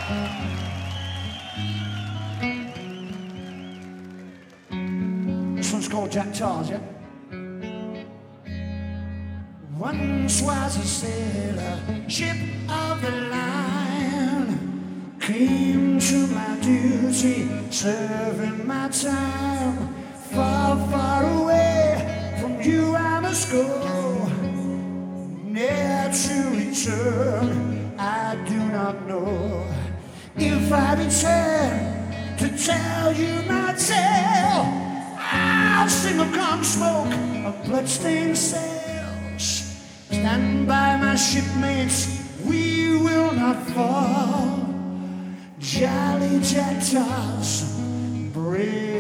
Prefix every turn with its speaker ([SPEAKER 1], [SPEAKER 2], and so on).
[SPEAKER 1] This one's called Jack Charles, yeah? Once was a sailor, ship of the line, came to my duty, serving my time. Far, far away from you I must go, ne'er to return, I do not know. If I return to tell you my tale, I'll sing of gun smoke, of bloodstained sails. Stand by my shipmates, we will not fall. Jolly Jack Charles, brave